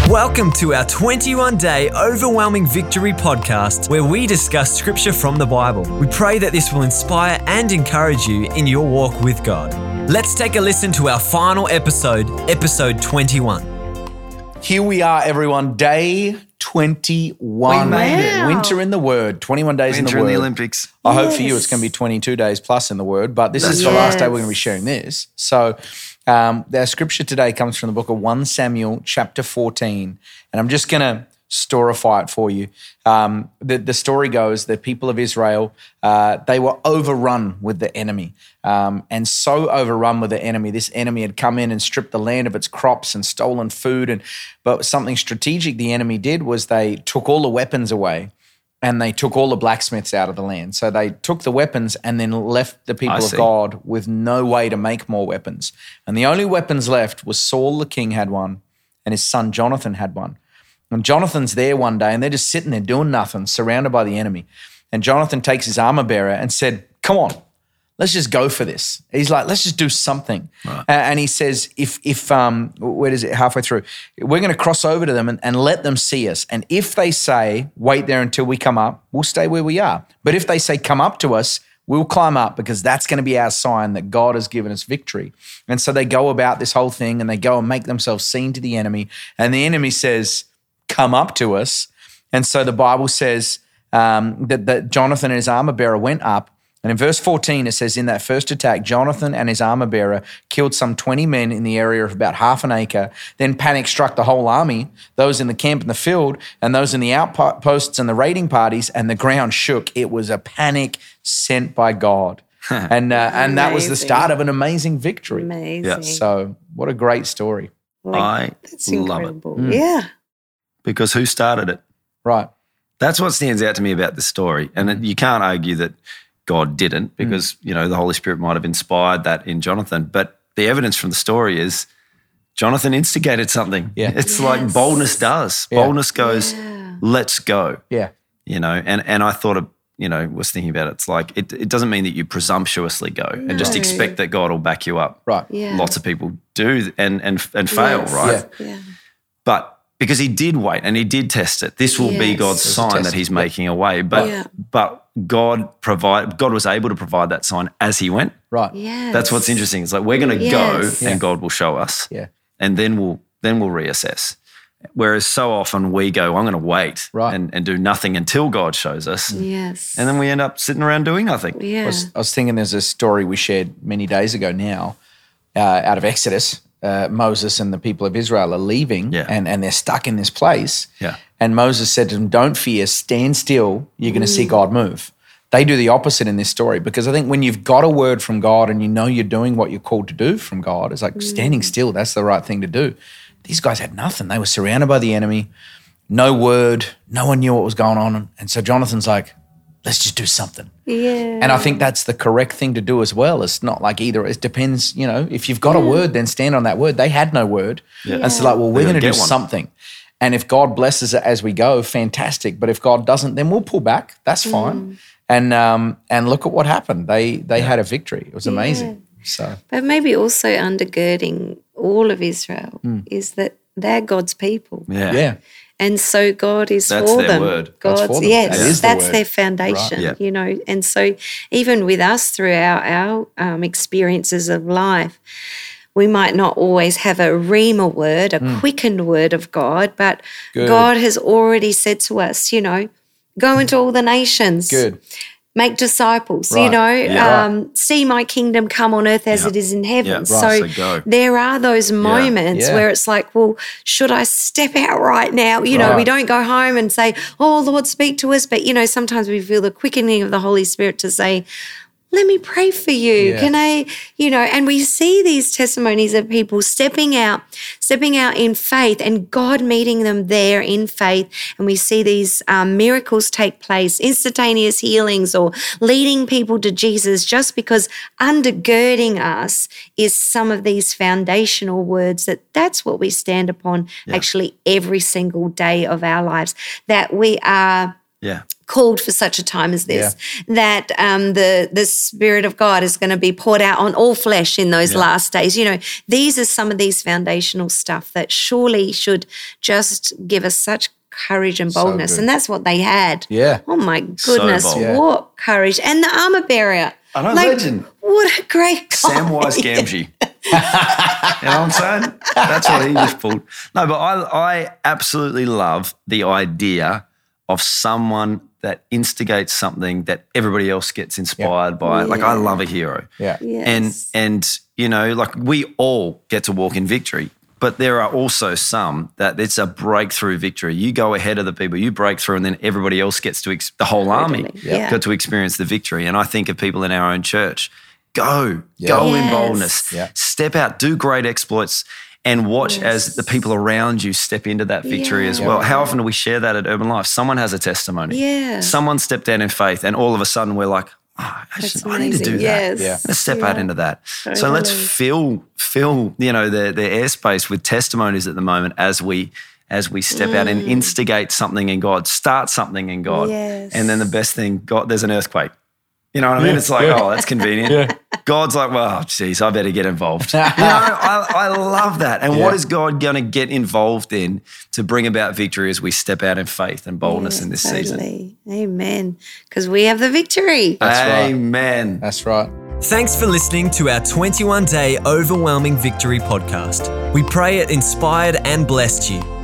Welcome to our 21-day Overwhelming Victory podcast, where we discuss scripture from the Bible. We pray that this will inspire and encourage you in your walk with God. Let's take a listen to our final episode 21. Here we are, everyone. Day 21. We made it. Winter in the Word. 21 days in the Winter Word. in the Olympics. I hope for you it's going to be 22 days plus in the Word, but this is the last day we're going to be sharing this. So our scripture today comes from the book of 1 Samuel chapter 14, and I'm just going to storify it for you. The story goes the people of Israel, they were overrun with the enemy, and so overrun with the enemy. This enemy had come in and stripped the land of its crops and stolen food. But something strategic the enemy did was they took all the weapons away, and they took all the blacksmiths out of the land. So they took the weapons and then left the people of God with no way to make more weapons. And the only weapons left was Saul the king had one, and his son Jonathan had one. And Jonathan's there one day, and they're just sitting there doing nothing, surrounded by the enemy. And Jonathan takes his armor bearer and said, "Come on, let's just go for this." He's like, "Let's just do something." Right. And he says, "If where is it? Halfway through, we're going to cross over to them and let them see us. And if they say, 'Wait there until we come up,' we'll stay where we are. But if they say, 'Come up to us,' we'll climb up, because that's going to be our sign that God has given us victory." And so they go about this whole thing, and they go and make themselves seen to the enemy. And the enemy says, "Come up to us." And so the Bible says that Jonathan and his armor bearer went up. And in verse 14, it says, in that first attack, Jonathan and his armor bearer killed some 20 men in the area of about half an acre. Then panic struck the whole army, those in the camp in the field, and those in the outposts and the raiding parties, and the ground shook. It was a panic sent by God. And that was the start of an amazing victory. Amazing. Yeah. So what a great story. That's love incredible. Yeah. Because who started it? Right. That's what stands out to me about the story. And you can't argue that God didn't, because, the Holy Spirit might have inspired that in Jonathan. But the evidence from the story is Jonathan instigated something. Yeah. It's like boldness does. Yeah. Boldness goes, let's go. Yeah. And I thought of, was thinking about it. It's like, it doesn't mean that you presumptuously go and just expect that God will back you up. Right. Yeah. Lots of people do and fail, right? Yeah. But because he did wait and he did test it, this will be God's sign that he's making a way. But God was able to provide that sign as he went. Right. Yes. That's what's interesting. It's like we're going to go and God will show us. Yeah. And then we'll reassess. Whereas so often we go, I'm going to wait and do nothing until God shows us. Yes. And then we end up sitting around doing nothing. Yeah. I was thinking there's a story we shared many days ago now out of Exodus. Moses and the people of Israel are leaving and they're stuck in this place. Yeah. And Moses said to them, "Don't fear, stand still. You're going to see God move." They do the opposite in this story, because I think when you've got a word from God and you know you're doing what you're called to do from God, it's like standing still, that's the right thing to do. These guys had nothing. They were surrounded by the enemy, no word, no one knew what was going on. And so Jonathan's like, let's just do something. Yeah. And I think that's the correct thing to do as well. It's not like either. It depends, if you've got a word, then stand on that word. They had no word. Yeah. And so we're going to do something. And if God blesses it as we go, fantastic. But if God doesn't, then we'll pull back. That's fine. And look at what happened. They had a victory. It was amazing. So, but maybe also undergirding all of Israel is that they're God's people. Yeah. Yeah. And so God is That's for their them. word. God's, That's for them. yes, That is that's the their word. foundation, Right. And so even with us through our experiences of life, we might not always have a rhema word, a quickened word of God, but God has already said to us, go into all the nations. Good. Make disciples, Right. see my kingdom come on earth as it is in heaven. Yeah. Right. So go. there are those moments where it's like, well, should I step out right now? We don't go home and say, oh, Lord, speak to us. But, sometimes we feel the quickening of the Holy Spirit to say, let me pray for you. Yeah. Can I, and we see these testimonies of people stepping out in faith and God meeting them there in faith. And we see these miracles take place, instantaneous healings or leading people to Jesus, just because undergirding us is some of these foundational words that's what we stand upon actually every single day of our lives, that we are Yeah. called for such a time as this, that the Spirit of God is going to be poured out on all flesh in those last days. You know, these are some of these foundational stuff that surely should just give us such courage and boldness. And that's what they had. Yeah. Oh my goodness, bold. what courage. And the armor bearer. I know, legend. What a great guy. Samwise Gamgee. You know what I'm saying? That's what he just pulled. No, but I absolutely love the idea of someone that instigates something that everybody else gets inspired by. Like, I love a hero. Yeah. Yes. And you know, like, we all get to walk in victory, but there are also some that it's a breakthrough victory. You go ahead of the people, you break through, and then everybody else gets to, the whole army got to experience the victory. And I think of people in our own church, go in boldness, step out, do great exploits, and watch as the people around you step into that victory as well. How often do we share that at Urban Life? Someone has a testimony. Yeah. Someone stepped out in faith, and all of a sudden we're like, I need to do that. Let's step out into that. Totally. So let's fill you know, the airspace with testimonies at the moment as we step out and instigate something in God, start something in God. Yes. And then the best thing, God, there's an earthquake. You know what I mean? It's like, oh, that's convenient. God's like, well, geez, I better get involved. You know, I love that. And what is God going to get involved in to bring about victory as we step out in faith and boldness in this season? Amen. Because we have the victory. Amen. That's right. Thanks for listening to our 21-day Overwhelming Victory podcast. We pray it inspired and blessed you.